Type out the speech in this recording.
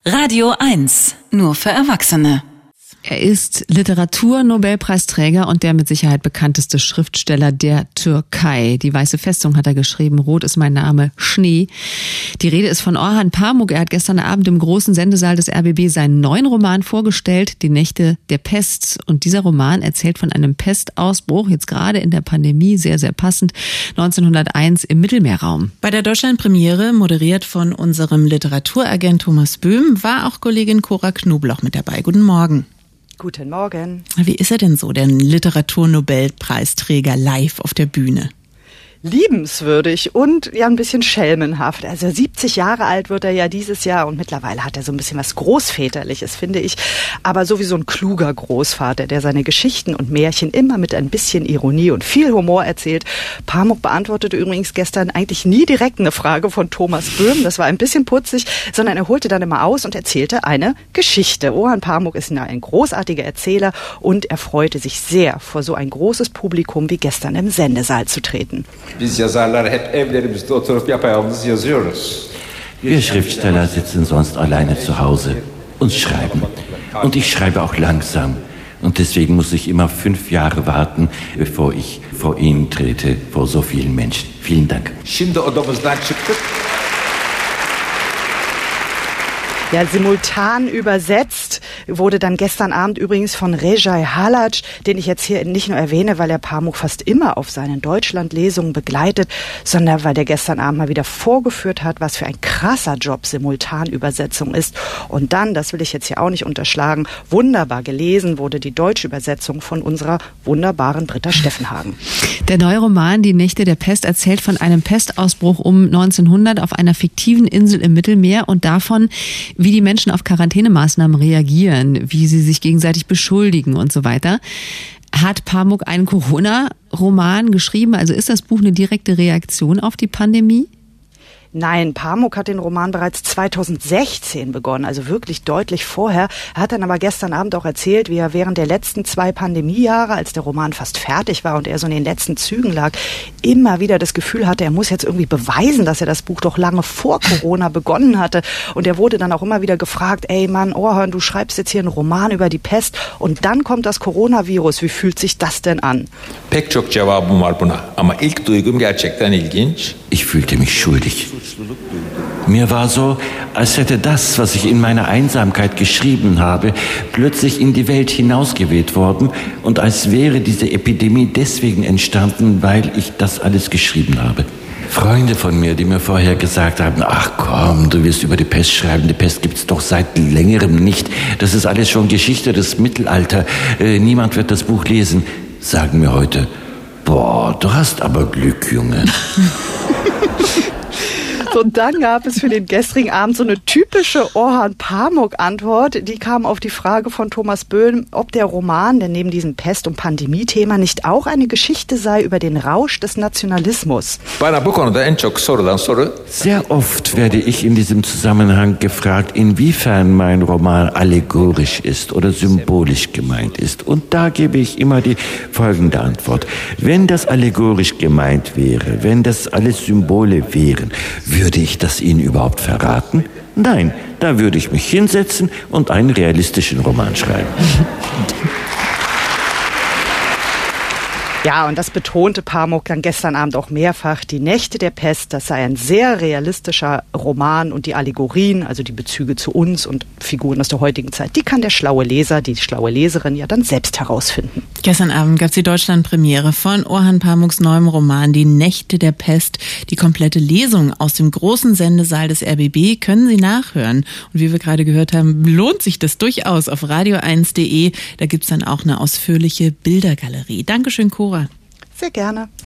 Radio 1, nur für Erwachsene. Er ist Literatur-Nobelpreisträger und der mit Sicherheit bekannteste Schriftsteller der Türkei. Die Weiße Festung hat er geschrieben, Rot ist mein Name, Schnee. Die Rede ist von Orhan Pamuk. Er hat gestern Abend im großen Sendesaal des RBB seinen neuen Roman vorgestellt, Die Nächte der Pest. Und dieser Roman erzählt von einem Pestausbruch, jetzt gerade in der Pandemie, sehr, sehr passend, 1901 im Mittelmeerraum. Bei der Deutschlandpremiere, moderiert von unserem Literaturagent Thomas Böhm, war auch Kollegin Cora Knobloch mit dabei. Guten Morgen. Guten Morgen. Wie ist er denn so, der Literaturnobelpreisträger, live auf der Bühne? Liebenswürdig und ja ein bisschen schelmenhaft. Also 70 Jahre alt wird er ja dieses Jahr und mittlerweile hat er so ein bisschen was Großväterliches, finde ich. Aber sowieso ein kluger Großvater, der seine Geschichten und Märchen immer mit ein bisschen Ironie und viel Humor erzählt. Pamuk beantwortete übrigens gestern eigentlich nie direkt eine Frage von Thomas Böhm. Das war ein bisschen putzig, sondern er holte dann immer aus und erzählte eine Geschichte. Orhan Pamuk ist ein großartiger Erzähler und er freute sich sehr, vor so ein großes Publikum wie gestern im Sendesaal zu treten. Wir Schriftsteller sitzen sonst alleine zu Hause und schreiben. Und ich schreibe auch langsam. Und deswegen muss ich immer 5 Jahre warten, bevor ich vor Ihnen trete, vor so vielen Menschen. Vielen Dank. Ja, simultan übersetzt wurde dann gestern Abend übrigens von Recai Halac, den ich jetzt hier nicht nur erwähne, weil er Pamuk fast immer auf seinen Deutschlandlesungen begleitet, sondern weil der gestern Abend mal wieder vorgeführt hat, was für ein krasser Job Simultanübersetzung ist. Und dann, das will ich jetzt hier auch nicht unterschlagen, wunderbar gelesen wurde die deutsche Übersetzung von unserer wunderbaren Britta Steffenhagen. Der neue Roman Die Nächte der Pest erzählt von einem Pestausbruch um 1900 auf einer fiktiven Insel im Mittelmeer und davon, wie die Menschen auf Quarantänemaßnahmen reagieren, wie sie sich gegenseitig beschuldigen und so weiter. Hat Pamuk einen Corona-Roman geschrieben? Also ist das Buch eine direkte Reaktion auf die Pandemie? Nein, Pamuk hat den Roman bereits 2016 begonnen, also wirklich deutlich vorher. Er hat dann aber gestern Abend auch erzählt, wie er während der letzten 2 Pandemiejahre, als der Roman fast fertig war und er so in den letzten Zügen lag, immer wieder das Gefühl hatte, er muss jetzt irgendwie beweisen, dass er das Buch doch lange vor Corona begonnen hatte. Und er wurde dann auch immer wieder gefragt, ey Mann, Orhan, du schreibst jetzt hier einen Roman über die Pest und dann kommt das Coronavirus. Wie fühlt sich das denn an? Ich fühlte mich schuldig. Mir war so, als hätte das, was ich in meiner Einsamkeit geschrieben habe, plötzlich in die Welt hinausgeweht worden und als wäre diese Epidemie deswegen entstanden, weil ich das alles geschrieben habe. Freunde von mir, die mir vorher gesagt haben, ach komm, du wirst über die Pest schreiben, die Pest gibt's doch seit längerem nicht, das ist alles schon Geschichte des Mittelalters, niemand wird das Buch lesen, sagen mir heute, boah, du hast aber Glück, Junge. Und dann gab es für den gestrigen Abend so eine typische Orhan Pamuk-Antwort. Die kam auf die Frage von Thomas Böhm, ob der Roman, denn neben diesem Pest- und Pandemie-Thema, nicht auch eine Geschichte sei über den Rausch des Nationalismus. Sehr oft werde ich in diesem Zusammenhang gefragt, inwiefern mein Roman allegorisch ist oder symbolisch gemeint ist. Und da gebe ich immer die folgende Antwort. Wenn das allegorisch gemeint wäre, wenn das alles Symbole wären, würde ich das Ihnen überhaupt verraten? Nein, da würde ich mich hinsetzen und einen realistischen Roman schreiben. Ja, und das betonte Pamuk dann gestern Abend auch mehrfach. Die Nächte der Pest, das sei ein sehr realistischer Roman und die Allegorien, also die Bezüge zu uns und Figuren aus der heutigen Zeit, die kann der schlaue Leser, die schlaue Leserin ja dann selbst herausfinden. Gestern Abend gab es die Deutschlandpremiere von Orhan Pamuks neuem Roman Die Nächte der Pest. Die komplette Lesung aus dem großen Sendesaal des RBB können Sie nachhören. Und wie wir gerade gehört haben, lohnt sich das durchaus auf radio1.de. Da gibt's dann auch eine ausführliche Bildergalerie. Dankeschön, Cora. Sehr gerne.